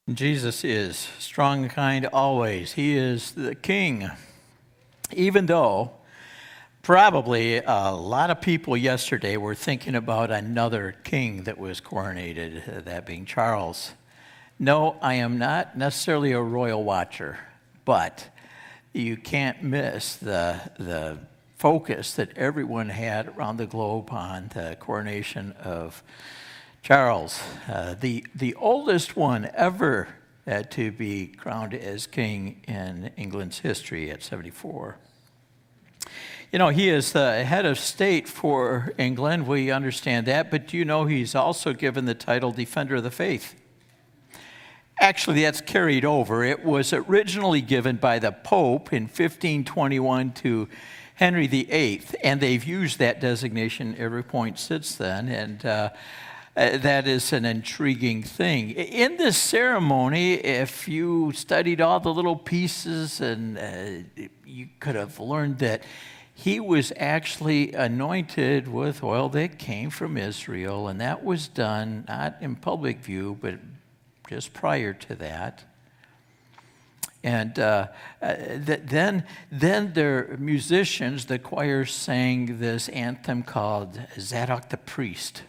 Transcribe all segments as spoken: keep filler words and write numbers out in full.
Jesus is strong and kind always. He is the King. Even though probably a lot of people yesterday were thinking about another king that was coronated, that being Charles. No, I am not necessarily a royal watcher, but you can't miss the the focus that everyone had around the globe on the coronation of Charles, uh, the, the oldest one ever uh, to be crowned as king in England's history at seventy-four. You know, he is the head of state for England, we understand that, but do you know he's also given the title Defender of the Faith? Actually, that's carried over. It was originally given by the Pope in fifteen twenty-one to Henry the Eighth, and they've used that designation every point since then, and uh, Uh, that is an intriguing thing. In this ceremony, if you studied all the little pieces, and uh, you could have learned that he was actually anointed with oil that came from Israel, and that was done not in public view, but just prior to that. And uh, uh, th- then, then their musicians, the choir, sang this anthem called Zadok the Priest.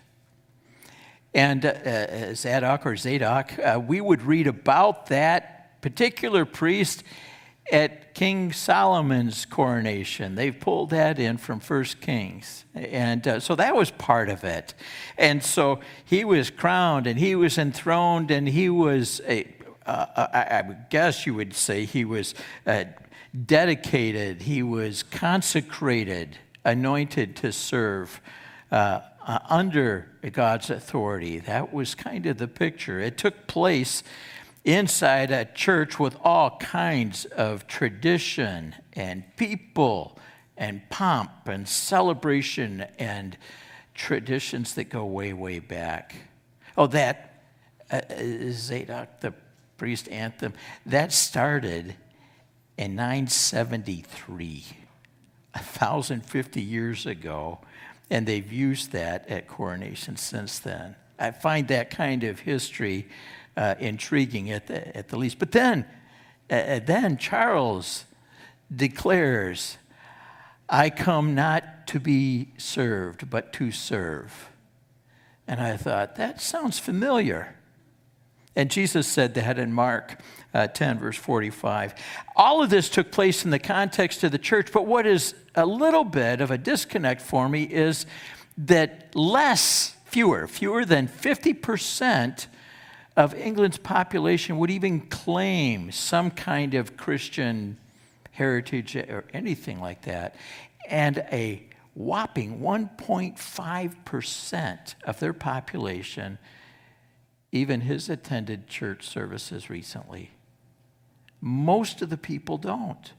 And uh, Zadok or Zadok, uh, we would read about that particular priest at King Solomon's coronation. They pulled that in from First Kings. And uh, so that was part of it. And so he was crowned and he was enthroned and he was, a, uh, I, I would guess you would say he was uh, dedicated, he was consecrated, anointed to serve uh Uh, under God's authority. That was kind of the picture. It took place inside a church with all kinds of tradition and people and pomp and celebration and traditions that go way, way back. Oh, that uh, Zadok the priest anthem, that started in nine seventy-three, one thousand fifty years ago. And they've used that at coronation since then. I find that kind of history uh, intriguing at the, at the least. But then, uh, then Charles declares, I come not to be served, but to serve. And I thought, that sounds familiar. And Jesus said that in Mark uh, ten, verse forty-five. All of this took place in the context of the church, but what is a little bit of a disconnect for me is that less, fewer, fewer than fifty percent of England's population would even claim some kind of Christian heritage or anything like that. And a whopping one point five percent of their population even has attended church services recently. Most of the people don't.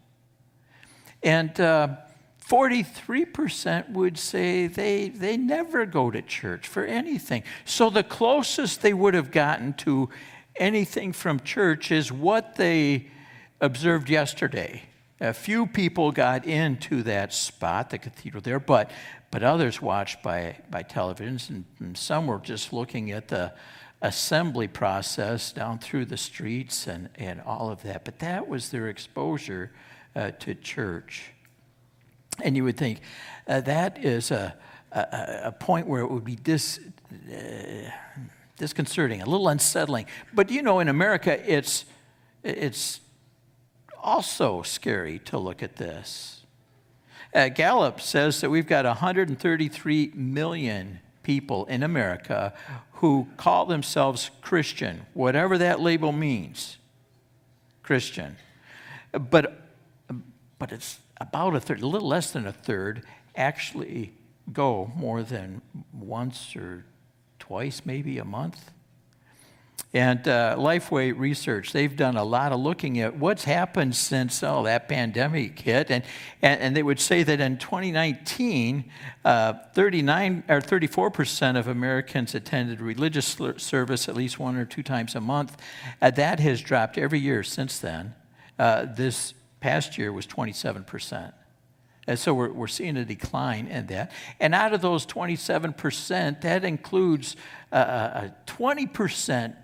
And uh, forty-three percent would say they, they never go to church for anything. So the closest they would have gotten to anything from church is what they observed yesterday. A few people got into that spot, the cathedral there, but, but others watched by, by televisions, and, and some were just looking at the assembly process down through the streets and, and all of that. But that was their exposure uh, to church. And you would think uh, that is a, a, a point where it would be dis, uh, disconcerting, a little unsettling. But you know, in America, it's, it's also scary to look at this. Uh, Gallup says that we've got one hundred thirty-three million people in America who call themselves Christian, whatever that label means, Christian. But, but it's about a third, a little less than a third, actually go more than once or twice, maybe a month. And uh, Lifeway Research, they've done a lot of looking at what's happened since, oh, that pandemic hit. And, and, and they would say that in twenty nineteen, uh, thirty-nine or thirty-four percent of Americans attended religious service at least one or two times a month. Uh, that has dropped every year since then. Uh, this past year was twenty-seven percent. And so we're, we're seeing a decline in that. And out of those twenty-seven percent, that includes uh, a twenty percent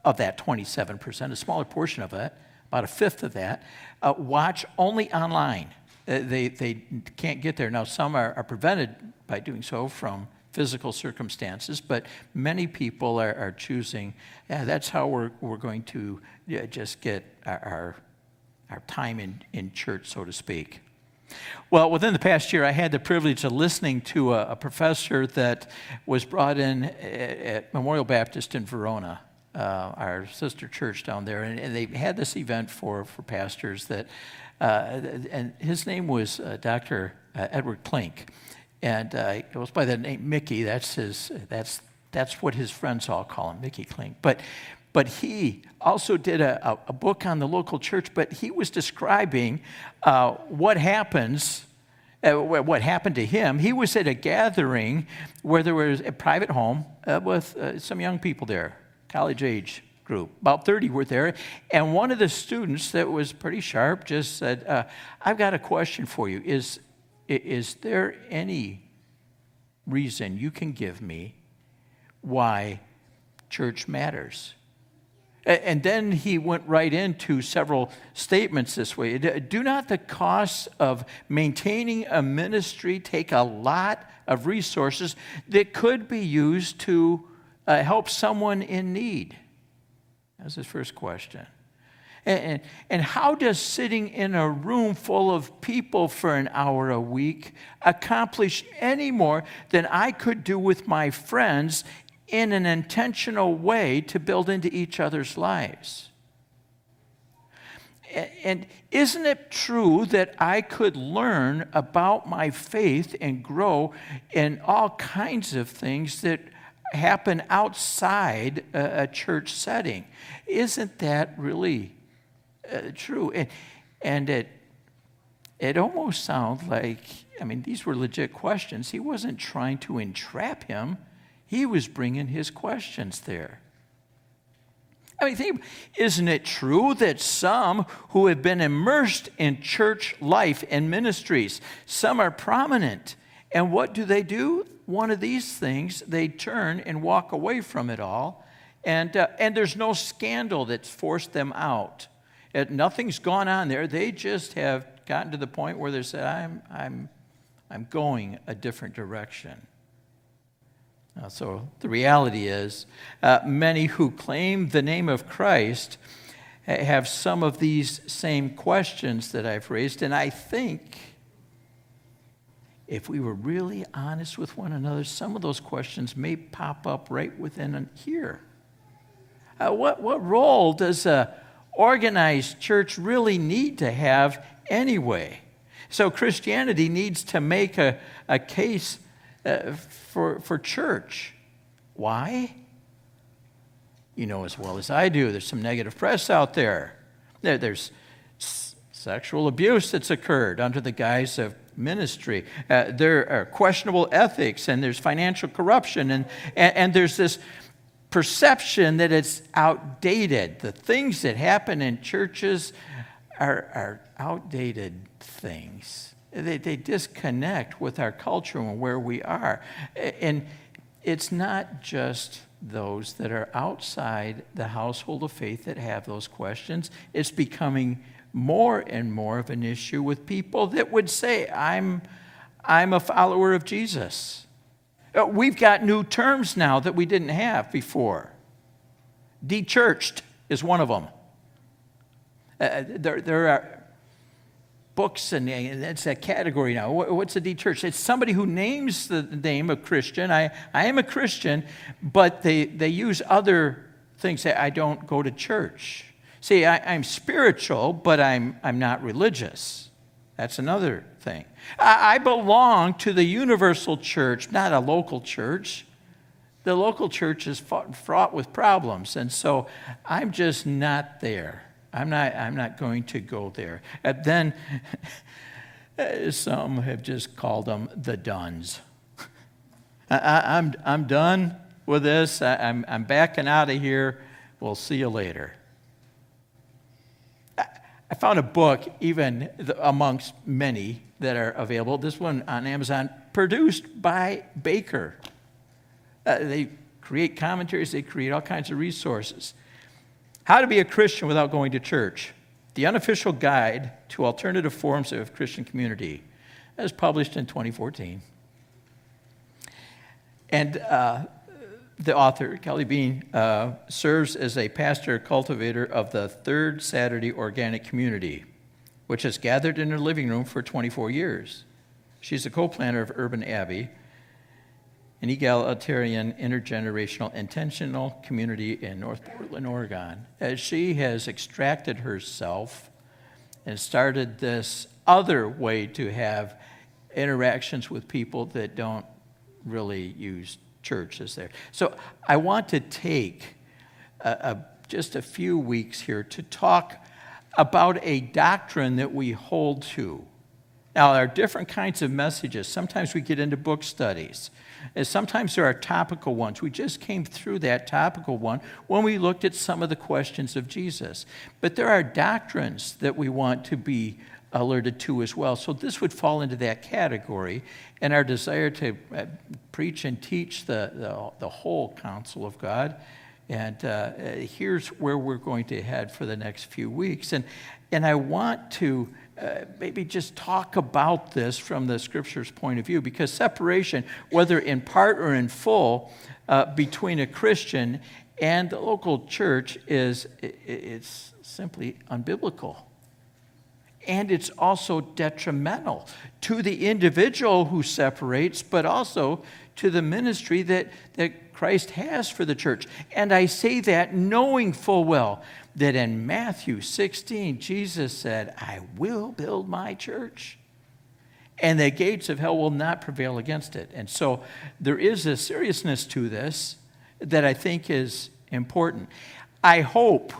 of that twenty-seven percent, a smaller portion of it, about a fifth of that, uh, watch only online. Uh, they, they can't get there. Now, some are, are prevented by doing so from physical circumstances, but many people are, are choosing, yeah, that's how we're, we're going to yeah, just get our, our, our time in, in church, so to speak. Well, within the past year, I had the privilege of listening to a, a professor that was brought in at, at Memorial Baptist in Verona, uh, our sister church down there, and, and they had this event for, for pastors that, uh, and his name was uh, Doctor Uh, Edward Klink. And uh, he goes by the name Mickey. That's his. That's that's what his friends all call him, Mickey Klink. But but he also did a, a book on the local church. But he was describing uh, what happens, uh, what happened to him. He was at a gathering where there was a private home uh, with uh, some young people there, college age group. About thirty were there, and one of the students that was pretty sharp just said, uh, "I've got a question for you. Is Is there any reason you can give me why church matters?" And then he went right into several statements this way. Do not the costs of maintaining a ministry take a lot of resources that could be used to uh, help someone in need? That's his first question. And, and how does sitting in a room full of people for an hour a week accomplish any more than I could do with my friends in an intentional way to build into each other's lives? And isn't it true that I could learn about my faith and grow in all kinds of things that happen outside a church setting? Isn't that really Uh, true? And, and it, it almost sounds like, I mean, these were legit questions. He wasn't trying to entrap him. He was bringing his questions there. I mean, think, isn't it true that some who have been immersed in church life and ministries, some are prominent, and what do they do? One of these things, they turn and walk away from it all, and, uh, and there's no scandal that's forced them out. It, nothing's gone on there. They just have gotten to the point where they said, I'm, I'm, I'm going a different direction. Uh, so the reality is, uh, many who claim the name of Christ have some of these same questions that I've raised. And I think if we were really honest with one another, some of those questions may pop up right within here. Uh, what, what role does a organized church really need to have anyway? So Christianity needs to make a, a case uh, for, for church. Why? You know as well as I do, there's some negative press out there. there there's s- sexual abuse that's occurred under the guise of ministry. Uh, there are questionable ethics, and there's financial corruption, and, and, and there's this perception that it's outdated. The things that happen in churches are, are outdated things. They, they disconnect with our culture and where we are. And it's not just those that are outside the household of faith that have those questions. It's becoming more and more of an issue with people that would say, I'm, I'm a follower of Jesus. We've got new terms now that we didn't have before. De-churched is one of them. Uh, there, there are books, and it's a category now. What's a de-churched? It's somebody who names the name of Christian. I, I am a Christian, but they, they use other things. I don't go to church. See, I, I'm spiritual, but I'm, I'm not religious. That's another thing. I, I belong to the universal church, not a local church. The local church is fought, fraught with problems, and so I'm just not there. I'm not, I'm not going to go there. And then some have just called them the Duns. I, I, I'm, I'm done with this. I, I'm, I'm backing out of here. We'll see you later. I found a book, even amongst many that are available, this one on Amazon, produced by Baker. Uh, they create commentaries, they create all kinds of resources. How to be a Christian without going to church. The Unofficial Guide to Alternative Forms of Christian Community. That was published in twenty fourteen. And uh, the author, Kelly Bean, uh, serves as a pastor cultivator of the Third Saturday Organic Community, which has gathered in her living room for twenty-four years. She's a co-planner of Urban Abbey, an egalitarian, intergenerational, intentional community in North Portland, Oregon. As she has extracted herself and started this other way to have interactions with people that don't really use church as there. So I want to take a, a, just a few weeks here to talk about a doctrine that we hold to. Now, there are different kinds of messages. Sometimes we get into book studies. And sometimes there are topical ones. We just came through that topical one when we looked at some of the questions of Jesus. But there are doctrines that we want to be alerted to as well. So this would fall into that category. And our desire to uh, preach and teach the, the, the whole counsel of God. And uh, here's where we're going to head for the next few weeks. And, and I want to uh, maybe just talk about this from the Scripture's point of view, because separation, whether in part or in full, uh, between a Christian and the local church is it's simply unbiblical. And it's also detrimental to the individual who separates, but also to the ministry that, that Christ has for the church. And I say that knowing full well that in Matthew sixteen, Jesus said, I will build my church, and the gates of hell will not prevail against it. And so there is a seriousness to this that I think is important. I hope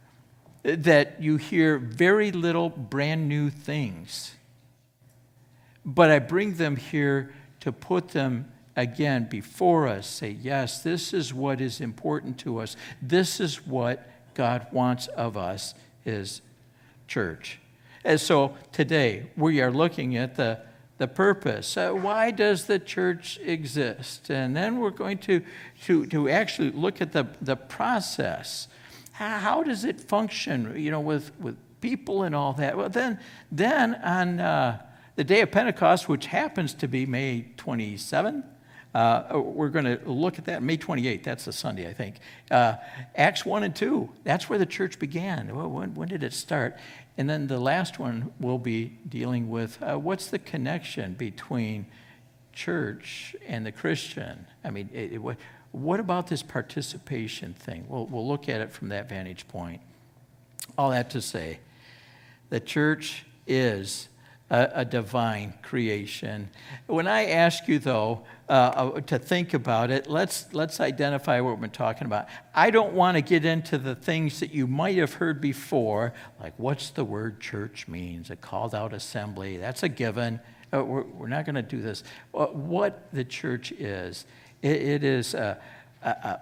that you hear very little brand new things, but I bring them here to put them again before us. Say, yes, this is what is important to us. This is what God wants of us as church. And so today we are looking at the, the purpose. Uh, why does the church exist? And then we're going to, to, to actually look at the, the process. How, how does it function, you know, with, with people and all that? Well, then, then on uh, the day of Pentecost, which happens to be May twenty-seventh, Uh, we're going to look at that. May twenty-eighth, that's a Sunday, I think. Uh, Acts one and two, that's where the church began. Well, when, when did it start? And then the last one will be dealing with uh, what's the connection between church and the Christian? I mean, it, it, what, what about this participation thing? We'll, we'll look at it from that vantage point. All that to say, the church is a, a divine creation. When I ask you, though, Uh, to think about it, let's let's identify what we've been talking about. I don't want to get into the things that you might have heard before, like what's the word church means, a called out assembly. That's a given. Uh, we're, we're not going to do this. Uh, what the church is, it, it is a, a, a,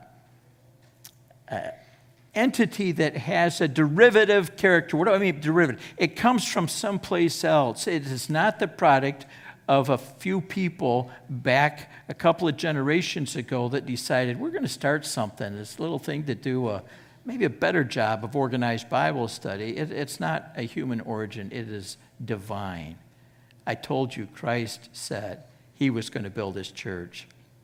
a entity that has a derivative character. What do I mean derivative? It comes from someplace else. It is not the product of a few people back a couple of generations ago that decided we're going to start something, this little thing to do a, maybe a better job of organized Bible study. It, it's not a human origin. It is divine. I told you Christ said he was going to build his church.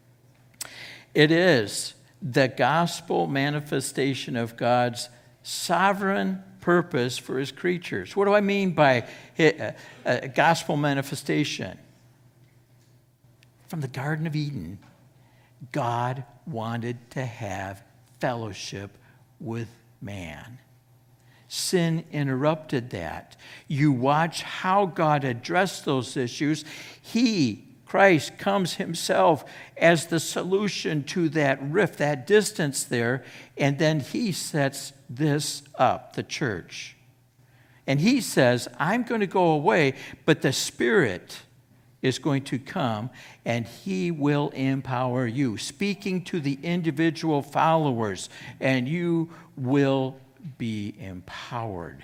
It is the gospel manifestation of God's sovereign purpose for his creatures. What do I mean by a, a gospel manifestation? From the Garden of Eden, God wanted to have fellowship with man. Sin interrupted that. You watch how God addressed those issues. He, Christ, comes himself as the solution to that rift, that distance there, and then he sets this up, the church. And he says, I'm going to go away, but the Spirit is going to come and he will empower you, speaking to the individual followers, and you will be empowered.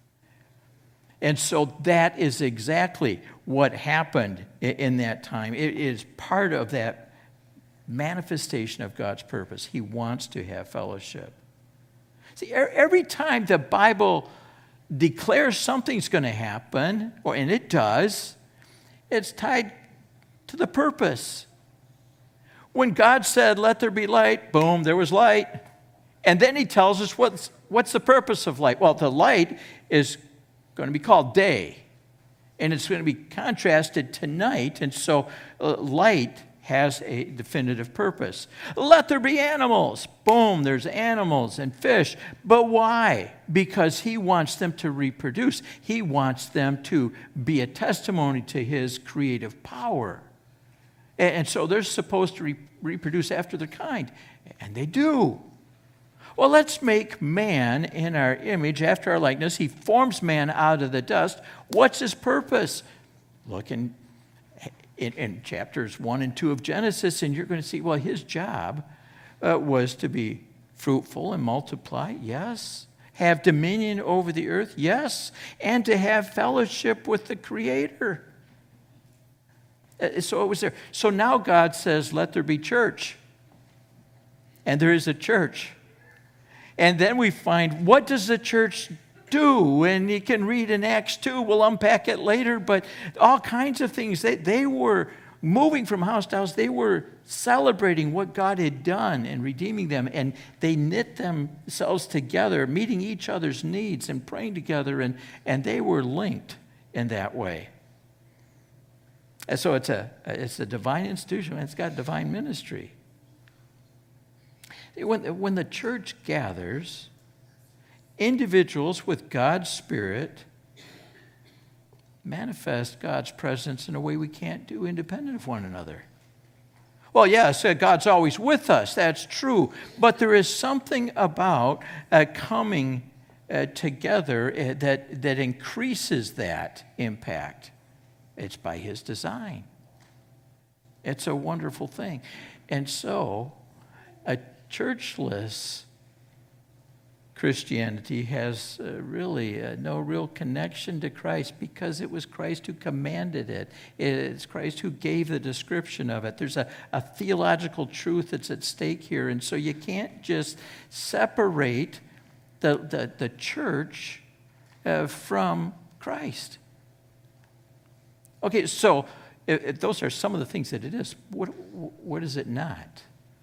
And so that is exactly what happened in that time. It is part of that manifestation of God's purpose. He wants to have fellowship. See, every time the Bible declares something's going to happen, or and it does, it's tied to the purpose. When God said, let there be light, boom, there was light. And then he tells us what's, what's the purpose of light. Well, the light is going to be called day. And it's going to be contrasted to night. And so uh, light has a definitive purpose. Let there be animals. Boom, there's animals and fish. But why? Because he wants them to reproduce. He wants them to be a testimony to his creative power. And, and so they're supposed to re- reproduce after their kind. And they do. Well, let's make man in our image, after our likeness. He forms man out of the dust. What's his purpose? Look in In, in chapters one and two of Genesis, and you're going to see, well, his job uh, was to be fruitful and multiply, yes. Have dominion over the earth, yes. And to have fellowship with the Creator. Uh, so it was there. So now God says, let there be church. And there is a church. And then we find, what does the church do? And you can read in Acts two, we'll unpack it later, but all kinds of things. They, they were moving from house to house. They were celebrating what God had done and redeeming them, and they knit themselves together, meeting each other's needs and praying together, and, and they were linked in that way. And so it's a, it's a divine institution, and it's got divine ministry. When, when the church gathers, individuals with God's Spirit manifest God's presence in a way we can't do independent of one another. Well, yes, God's always with us. That's true. But there is something about uh, coming uh, together uh, that, that increases that impact. It's by his design. It's a wonderful thing. And so, a churchless Christianity has uh, really uh, no real connection to Christ, because it was Christ who commanded it. It's Christ who gave the description of it. There's a, a theological truth that's at stake here, and so you can't just separate the, the, the church uh, from Christ. Okay, so if, if those are some of the things that it is. What, what is it not?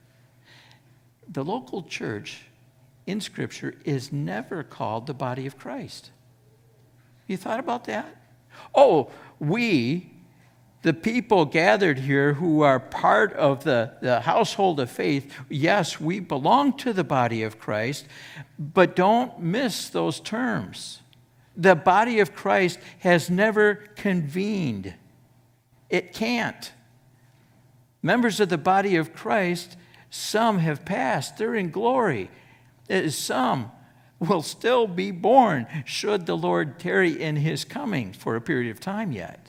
The local church in Scripture is never called the body of Christ. You thought about that? Oh, we, the people gathered here who are part of the, the household of faith, yes, we belong to the body of Christ, but don't miss those terms. The body of Christ has never convened. It can't. Members of the body of Christ, some have passed. They're in glory. Some will still be born should the Lord tarry in his coming for a period of time yet.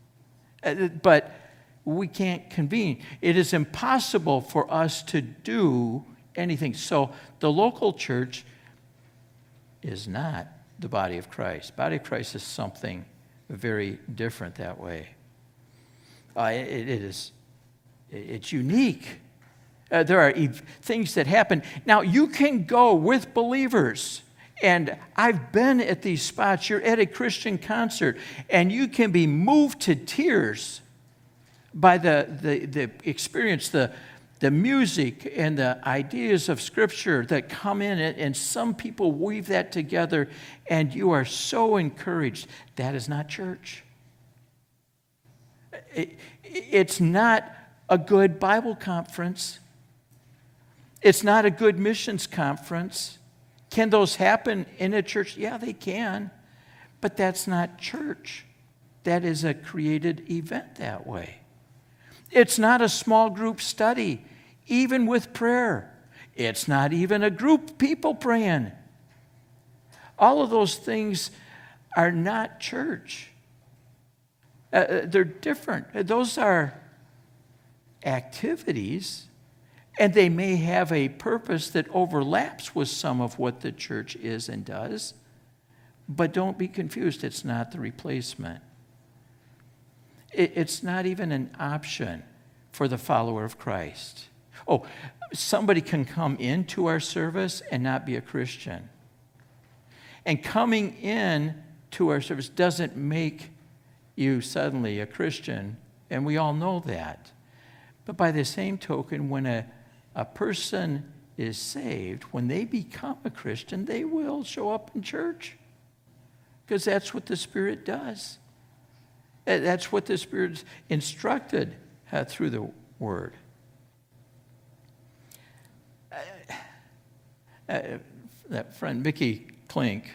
But we can't convene. It is impossible for us to do anything. So the local church is not the body of Christ. Body of Christ is something very different that way. Uh, it, it is, it's unique. Uh, there are ev- things that happen. Now, you can go with believers, and I've been at these spots. You're at a Christian concert, and you can be moved to tears by the, the, the experience, the, the music, and the ideas of Scripture that come in it, and some people weave that together, and you are so encouraged. That is not church. It, it's not a good Bible conference. It's not a good missions conference. Can those happen in a church? Yeah, they can. But that's not church. That is a created event that way. It's not a small group study, even with prayer. It's not even a group of people praying. All of those things are not church. Uh, they're different. Those are activities, and they may have a purpose that overlaps with some of what the church is and does. But don't be confused. It's not the replacement. It's not even an option for the follower of Christ. Oh, somebody can come into our service and not be a Christian. And coming in to our service doesn't make you suddenly a Christian, and we all know that. But by the same token, when a, a person is saved, when they become a Christian, they will show up in church. Because that's what the Spirit does. That's what the Spirit's instructed uh, through the Word. Uh, uh, that friend, Mickey Klink,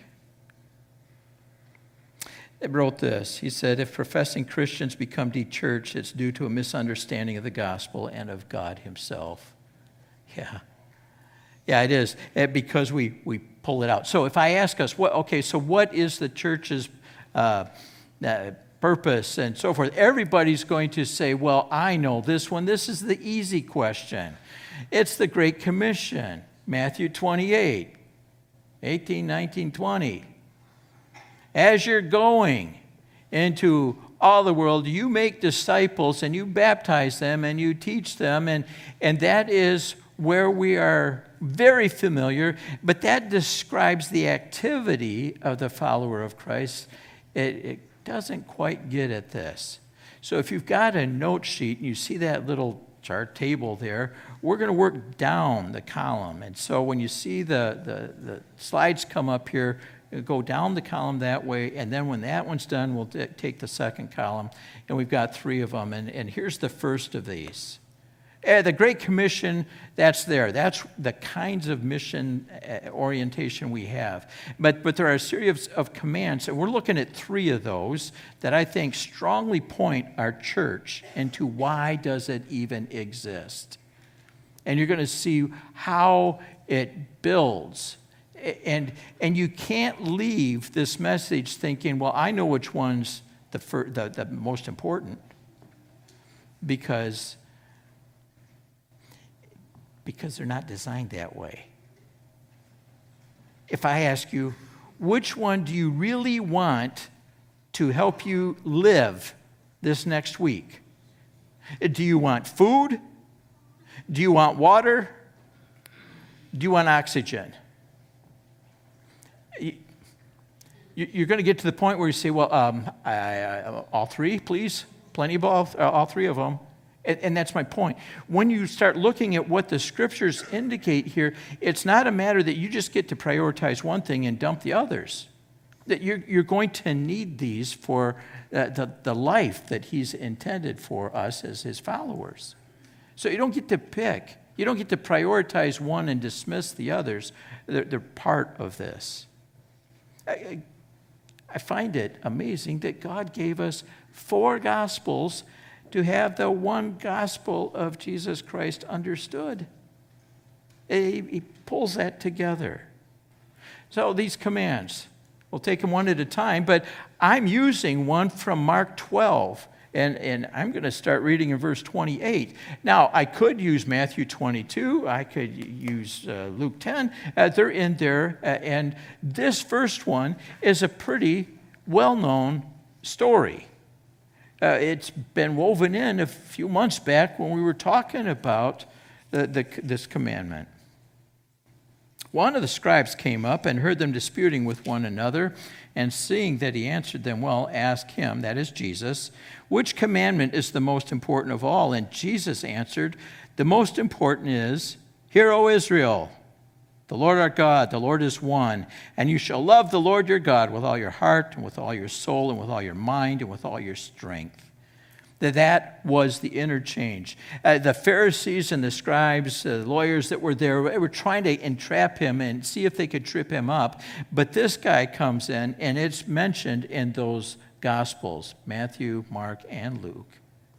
wrote this. He said, if professing Christians become de-churched, it's due to a misunderstanding of the gospel and of God himself. Yeah. Yeah, it is, because we, we pull it out. So if I ask us, what, okay, so what is the church's uh, uh, purpose and so forth, everybody's going to say, well, I know this one. This is the easy question. It's the Great Commission, Matthew twenty-eight, eighteen, nineteen, twenty. As you're going into all the world, you make disciples and you baptize them and you teach them, and, and that is where we are very familiar, but that describes the activity of the follower of Christ. It, it doesn't quite get at this. So if you've got a note sheet and you see that little chart table there, we're going to work down the column. And so when you see the, the, the slides come up here, go down the column that way, and then when that one's done, we'll t- take the second column, and we've got three of them. And, and here's the first of these. Uh, the Great Commission, that's there. That's the kinds of mission uh, orientation we have. But, but there are a series of, of commands, and we're looking at three of those that I think strongly point our church into why does it even exist. And you're going to see how it builds. And, and you can't leave this message thinking, well, I know which one's the, fir- the, the most important, because because they're not designed that way. If I ask you, which one do you really want to help you live this next week? Do you want food? Do you want water? Do you want oxygen? You're going to get to the point where you say, well, um, I, I, all three, please. Plenty of all, all three of them. And, and that's my point. When you start looking at what the scriptures indicate here, it's not a matter that you just get to prioritize one thing and dump the others. That you're, you're going to need these for uh, the, the life that he's intended for us as his followers. So you don't get to pick. You don't get to prioritize one and dismiss the others. They're, they're part of this. I, I find it amazing that God gave us four gospels to have the one gospel of Jesus Christ understood. He, he pulls that together. So these commands, we'll take them one at a time, but I'm using one from Mark twelve, and, and I'm going to start reading in verse twenty-eight. Now, I could use Matthew twenty-two, I could use uh, Luke ten, uh, they're in there, uh, and this first one is a pretty well-known story. Uh, it's been woven in a few months back when we were talking about the, the, this commandment. One of the scribes came up and heard them disputing with one another, and seeing that he answered them well, asked him, that is Jesus, which commandment is the most important of all? And Jesus answered, the most important is, hear, O Israel, the Lord our God, the Lord is one, and you shall love the Lord your God with all your heart and with all your soul and with all your mind and with all your strength. That that was the interchange. Uh, the Pharisees and the scribes, uh, lawyers that were there, were trying to entrap him and see if they could trip him up. But this guy comes in, and it's mentioned in those Gospels, Matthew, Mark, and Luke.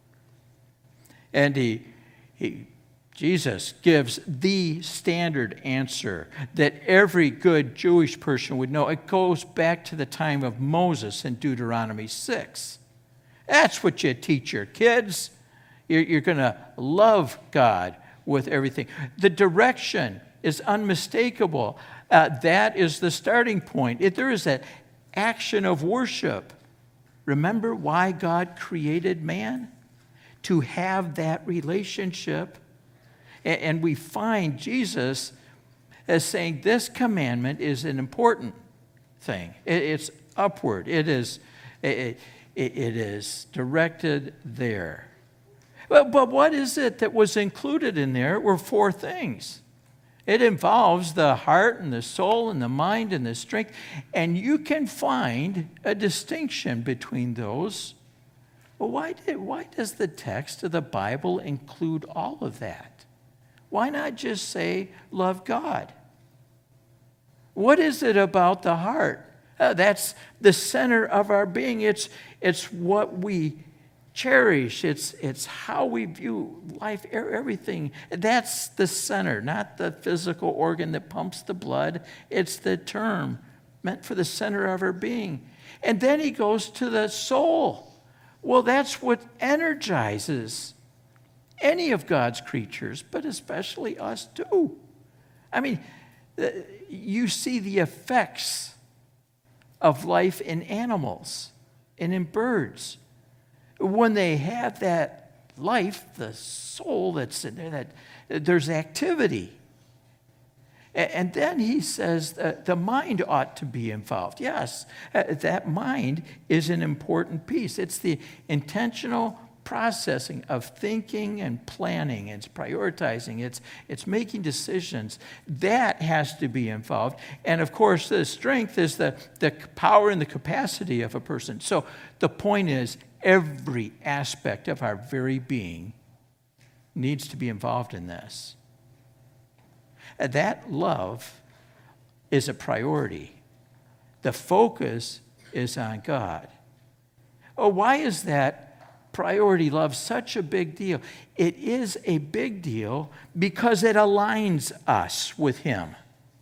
And he, he Jesus gives the standard answer that every good Jewish person would know. It goes back to the time of Moses in Deuteronomy six. That's what you teach your kids. You're, you're going to love God with everything. The direction is unmistakable. Uh, that is the starting point. If there is an action of worship. Remember why God created man? To have that relationship. And, and we find Jesus as saying this commandment is an important thing. It, it's upward. It is, it, it, it is directed there. But, but what is it that was included in there? It were four things. It involves the heart and the soul and the mind and the strength. And you can find a distinction between those. Well, why, did, why does the text of the Bible include all of that? Why not just say, love God? What is it about the heart? Uh, that's the center of our being. It's, it's what we cherish. It's, it's how we view life, everything. That's the center, not the physical organ that pumps the blood. It's the term meant for the center of our being. And then he goes to the soul. Well, that's what energizes any of God's creatures, but especially us too. I mean, you see the effects of life in animals and in birds. When they have that life, the soul that's in there, that there's activity. And then he says that the mind ought to be involved. Yes, that mind is an important piece. It's the intentional processing of thinking and planning. It's prioritizing. It's, it's making decisions. That has to be involved. And of course, the strength is the, the power and the capacity of a person. So the point is, every aspect of our very being needs to be involved in this. And that love is a priority. The focus is on God. Oh, why is that priority love such a big deal? It is a big deal because it aligns us with Him.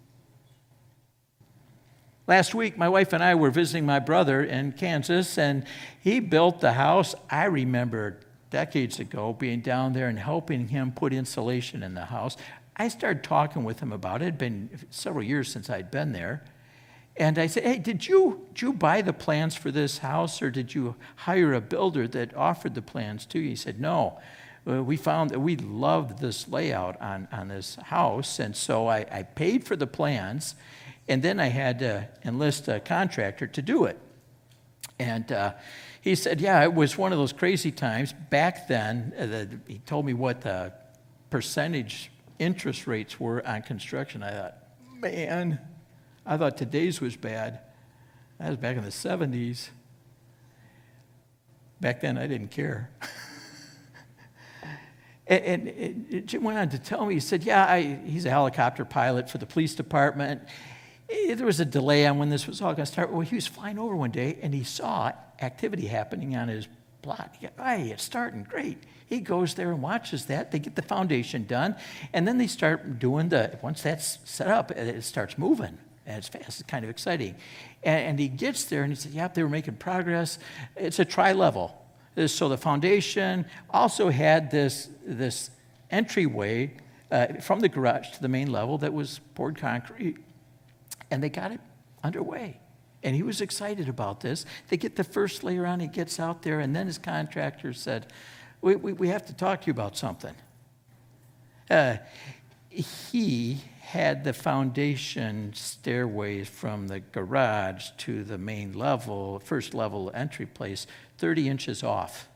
Last week, my wife and I were visiting my brother in Kansas, and he built the house. I remember decades ago being down there and helping him put insulation in the house. I started talking with him about it. It had been several years since I'd been there. And I said, hey, did you, did you buy the plans for this house, or did you hire a builder that offered the plans to you? He said, no. Uh, we found that we loved this layout on, on this house, and so I, I paid for the plans, and then I had to enlist a contractor to do it. And uh, he said, yeah, it was one of those crazy times. Back then, uh, the, he told me what the percentage interest rates were on construction. I thought, man, I thought today's was bad. That was back in the seventies. Back then, I didn't care. and, and Jim went on to tell me, he said, yeah, I, he's a helicopter pilot for the police department. There was a delay on when this was all going to start. Well, he was flying over one day, and he saw activity happening on his plot. He goes, hey, it's starting, great. He goes there and watches that. They get the foundation done, and then they start doing the, once that's set up, it starts moving. And it's fast. It's kind of exciting. And, and he gets there, and he said, yep, they were making progress. It's a tri-level. So the foundation also had this, this entryway uh, from the garage to the main level that was poured concrete. And they got it underway. And he was excited about this. They get the first layer on, he gets out there, and then his contractor said, we, we, we have to talk to you about something. Uh, he had the foundation stairways from the garage to the main level, first level entry place, thirty inches off.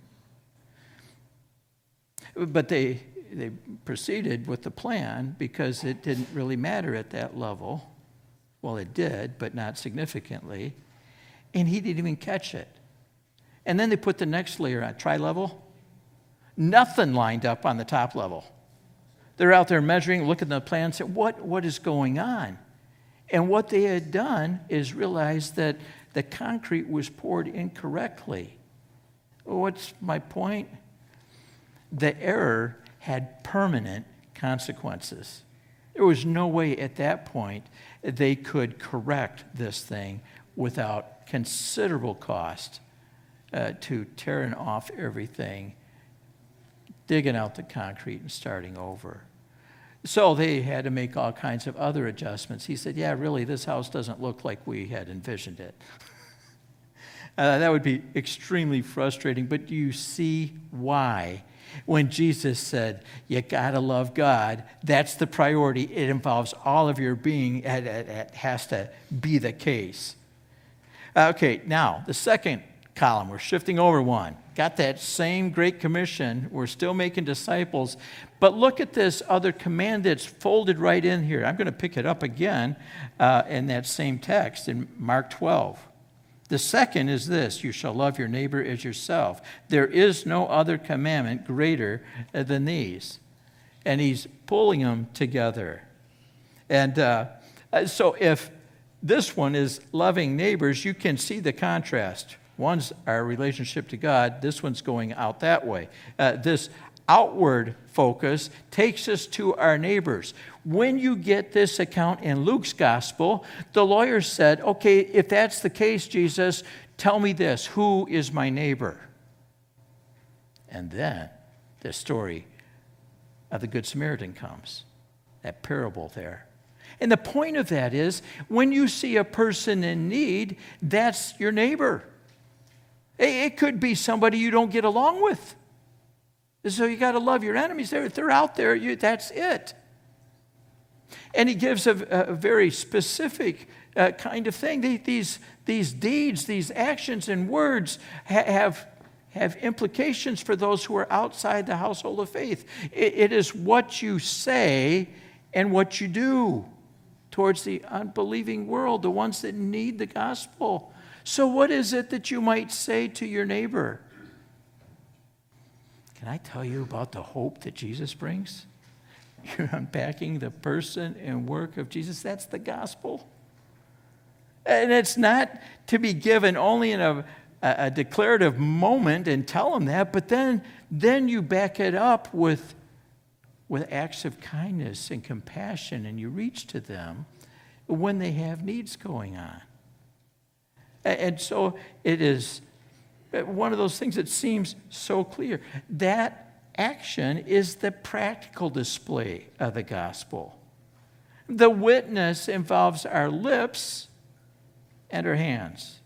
But they, they proceeded with the plan because it didn't really matter at that level. Well, it did, but not significantly. And he didn't even catch it. And then they put the next layer on, tri-level. Nothing lined up on the top level. They're out there measuring, looking at the plan, saying, what, what is going on? And what they had done is realize that the concrete was poured incorrectly. What's my point? The error had permanent consequences. There was no way at that point they could correct this thing without considerable cost uh, to tearing off everything, digging out the concrete and starting over. So they had to make all kinds of other adjustments. He said, yeah, really, this house doesn't look like we had envisioned it. uh, that would be extremely frustrating, but do you see why? When Jesus said, you got to love God, that's the priority. It involves all of your being. It has to be the case. Okay, now, the second column, we're shifting over one. Got that same Great Commission. We're still making disciples. But look at this other command that's folded right in here. I'm going to pick it up again uh, in that same text in Mark twelve. The second is this: you shall love your neighbor as yourself. There is no other commandment greater than these. And he's pulling them together. And uh, so if this one is loving neighbors, you can see the contrast. One's our relationship to God. This one's going out that way. Uh, this outward focus takes us to our neighbors. When you get this account in Luke's gospel, the lawyer said, okay, if that's the case, Jesus, tell me this: who is my neighbor? And then the story of the Good Samaritan comes, that parable there. And the point of that is, when you see a person in need, that's your neighbor. It could be somebody you don't get along with. So you got to love your enemies. They're, if they're out there, you, that's it. And he gives a, a very specific uh, kind of thing. These, these deeds, these actions and words ha- have, have implications for those who are outside the household of faith. It, it is what you say and what you do towards the unbelieving world, the ones that need the gospel. So what is it that you might say to your neighbor? Can I tell you about the hope that Jesus brings? You're unpacking the person and work of Jesus. That's the gospel. And it's not to be given only in a, a declarative moment and tell them that, but then, then you back it up with, with acts of kindness and compassion, and you reach to them when they have needs going on. And so it is one of those things that seems so clear. That action is the practical display of the gospel. The witness involves our lips and our hands.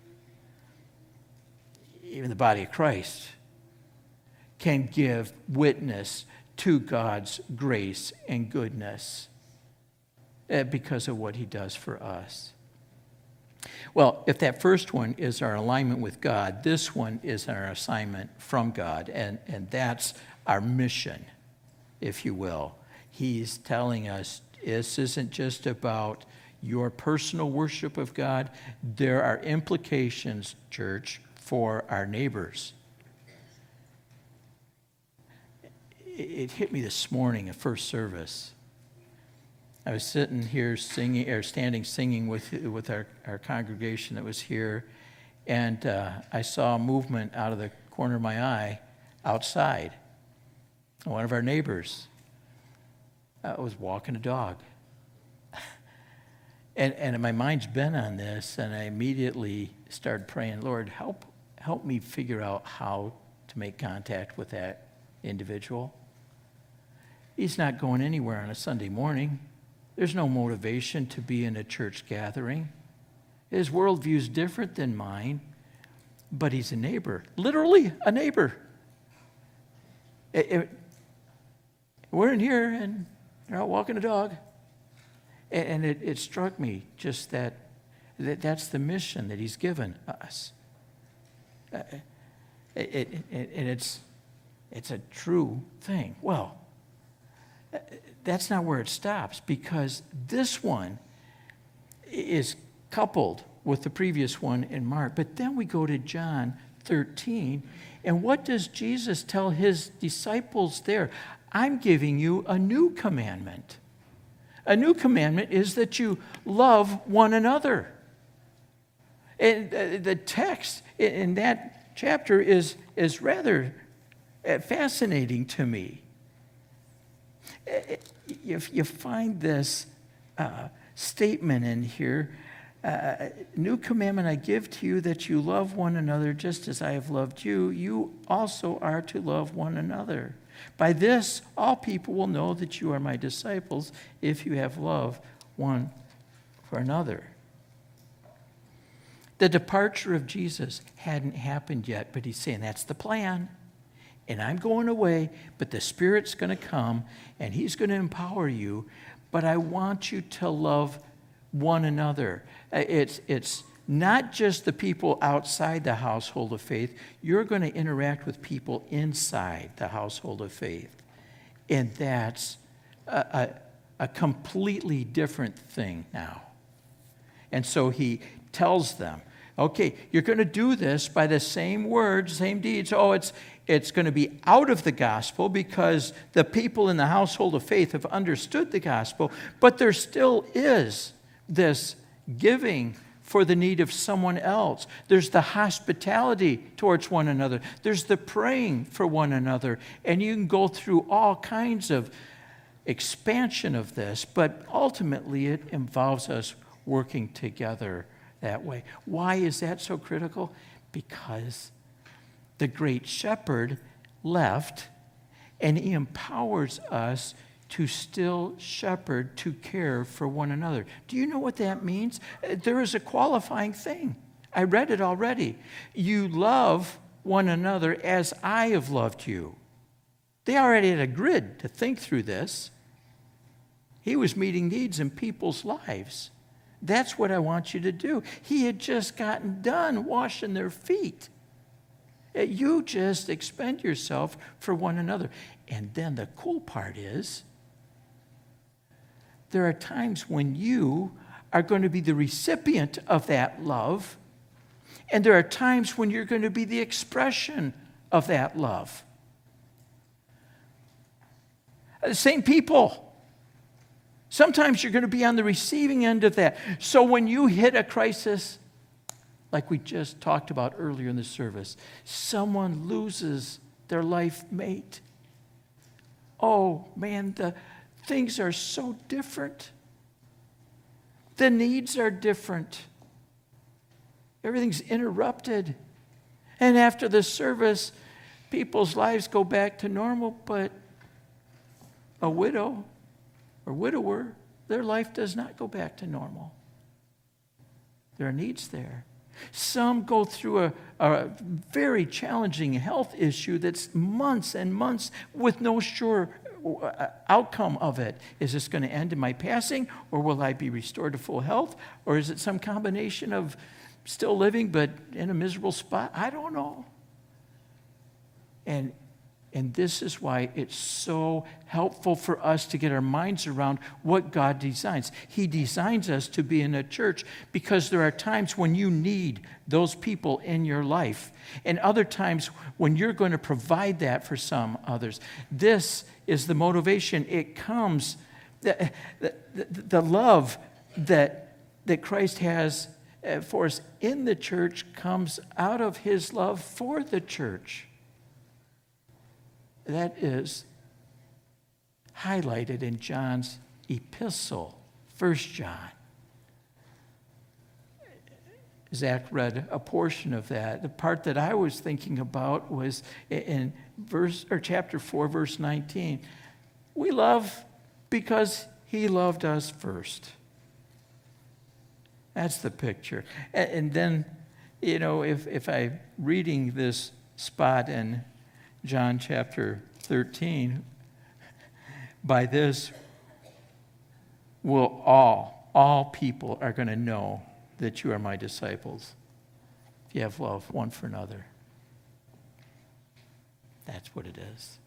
Even the body of Christ can give witness to God's grace and goodness because of what he does for us. Well, if that first one is our alignment with God, this one is our assignment from God, and, and that's our mission, if you will. He's telling us this isn't just about your personal worship of God. There are implications, church, for our neighbors. It hit me this morning at first service. I was sitting here singing, or standing singing with with our, our congregation that was here, and uh, I saw a movement out of the corner of my eye outside. One of our neighbors uh, was walking a dog. and, and my mind's been on this, and I immediately started praying, Lord, help, help me figure out how to make contact with that individual. He's not going anywhere on a Sunday morning. There's no motivation to be in a church gathering. His worldview is different than mine, but he's a neighbor, literally a neighbor. It, it, we're in here, and they're out walking a dog. And, and it, it struck me just that, that that's the mission that he's given us. Uh, it, it, it, and it's, it's a true thing. Well, that's not where it stops, because this one is coupled with the previous one in Mark. But then we go to John thirteen, and what does Jesus tell his disciples there? I'm giving you a new commandment. A new commandment is that you love one another. And the text in that chapter is, is rather fascinating to me. If you find this uh, statement in here, uh, new commandment I give to you, that you love one another just as I have loved you. You also are to love one another. By this, all people will know that you are my disciples, if you have love one for another. The departure of Jesus hadn't happened yet, but he's saying that's the plan. And I'm going away, but the Spirit's going to come, and He's going to empower you. But I want you to love one another. It's, it's not just the people outside the household of faith. You're going to interact with people inside the household of faith. And that's a, a, a completely different thing now. And so he tells them, okay, you're going to do this by the same words, same deeds. Oh, it's it's going to be out of the gospel because the people in the household of faith have understood the gospel, but there still is this giving for the need of someone else. There's the hospitality towards one another. There's the praying for one another. And you can go through all kinds of expansion of this, but ultimately it involves us working together that way. Why is that so critical? Because the great shepherd left, and he empowers us to still shepherd, to care for one another. Do you know what that means? There is a qualifying thing. I read it already. You love one another as I have loved you. They already had a grid to think through this. He was meeting needs in people's lives. That's what I want you to do. He had just gotten done washing their feet. You just expend yourself for one another. And then the cool part is, there are times when you are going to be the recipient of that love, and there are times when you're going to be the expression of that love. The same people. Sometimes you're going to be on the receiving end of that. So when you hit a crisis, like we just talked about earlier in the service, someone loses their life mate. Oh, man, the things are so different. The needs are different. Everything's interrupted. And after the service, people's lives go back to normal, but a widow or widower, their life does not go back to normal. There are needs there. Some go through a, a very challenging health issue that's months and months with no sure outcome of it. Is this going to end in my passing, or will I be restored to full health? Or is it some combination of still living but in a miserable spot? I don't know. And And this is why it's so helpful for us to get our minds around what God designs. He designs us to be in a church because there are times when you need those people in your life, and other times when you're going to provide that for some others. This is the motivation. It comes, the, the, the love that, that Christ has for us in the church comes out of his love for the church. That is highlighted in John's epistle, First John. Zach read a portion of that. The part that I was thinking about was in verse or chapter four, verse nineteen. We love because he loved us first. That's the picture. And then, you know, if if I'm reading this spot in John chapter thirteen, by this will all, all people are going to know that you are my disciples if you have love one for another. That's what it is.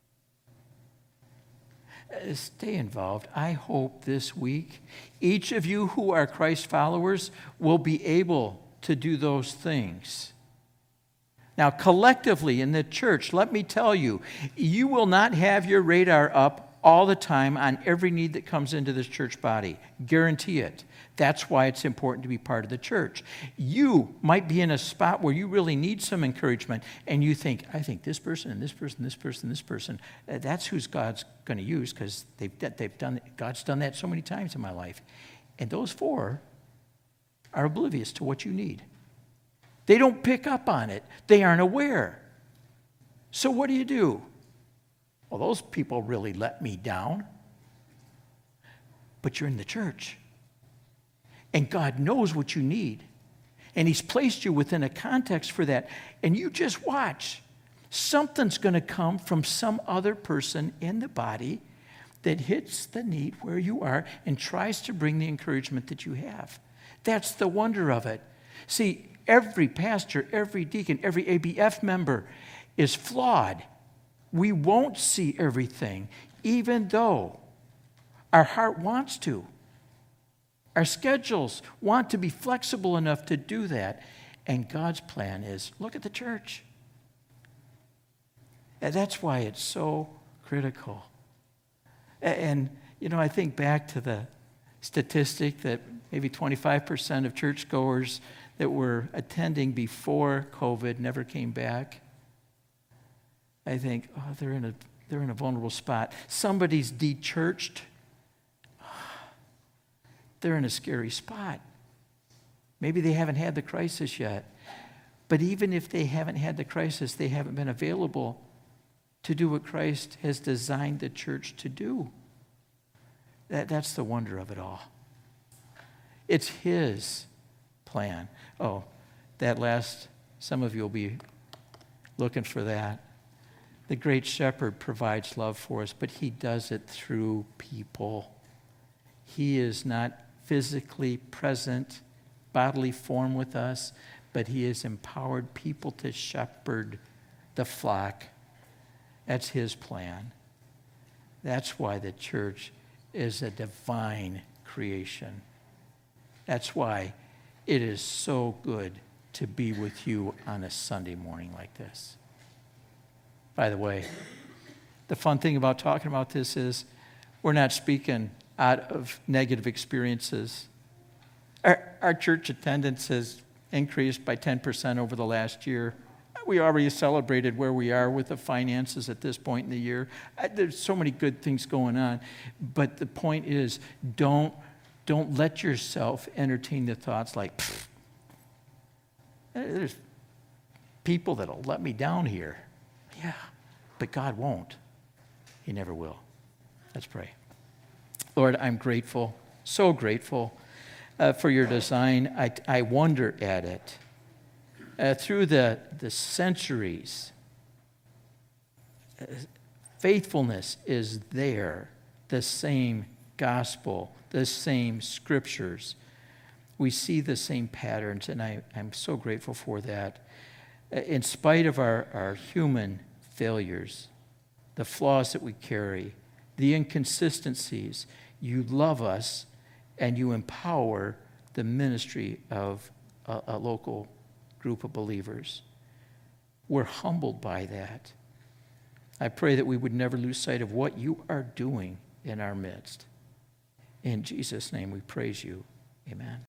Uh, Stay involved. I hope this week each of you who are Christ followers will be able to do those things. Now, collectively in the church, let me tell you, you will not have your radar up all the time on every need that comes into this church body. Guarantee it. That's why it's important to be part of the church. You might be in a spot where you really need some encouragement, and you think, I think this person and this person, this person, this person, that's who's God's going to use because they've, they've done, God's done that so many times in my life. And those four are oblivious to what you need. They don't pick up on it. They aren't aware. So what do you do? Well, those people really let me down. But you're in the church. And God knows what you need. And he's placed you within a context for that. And you just watch. Something's going to come from some other person in the body that hits the need where you are and tries to bring the encouragement that you have. That's the wonder of it. See, every pastor, every deacon, every A B F member is flawed. We won't see everything, even though our heart wants to. Our schedules want to be flexible enough to do that. And God's plan is, look at the church. And that's why it's so critical. And, you know, I think back to the statistic that maybe twenty-five percent of churchgoers that were attending before COVID never came back. I think, oh, they're in a, they're in a vulnerable spot. Somebody's de-churched. They're in a scary spot. Maybe they haven't had the crisis yet. But even if they haven't had the crisis, they haven't been available to do what Christ has designed the church to do. That, that's the wonder of it all. It's His plan. Oh, that last, some of you will be looking for that. The great shepherd provides love for us, but He does it through people. He is not physically present, bodily form with us, but He has empowered people to shepherd the flock. That's His plan. That's why the church is a divine creation. That's why it is so good to be with you on a Sunday morning like this. By the way, the fun thing about talking about this is we're not speaking out of negative experiences. Our, our church attendance has increased by ten percent over the last year. We already celebrated where we are with the finances at this point in the year. There's so many good things going on. But the point is, don't, don't let yourself entertain the thoughts like, pfft, there's people that'll let me down here. Yeah, but God won't. He never will. Let's pray. Lord, I'm grateful, so grateful uh, for your design. I, I wonder at it. Uh, through the, the centuries, uh, faithfulness is there, the same gospel, the same scriptures. We see the same patterns, and I, I'm so grateful for that. Uh, in spite of our, our human failures, the flaws that we carry, the inconsistencies, you love us and you empower the ministry of a, a local group of believers. We're humbled by that. I pray that we would never lose sight of what you are doing in our midst. In Jesus' name we praise you. Amen.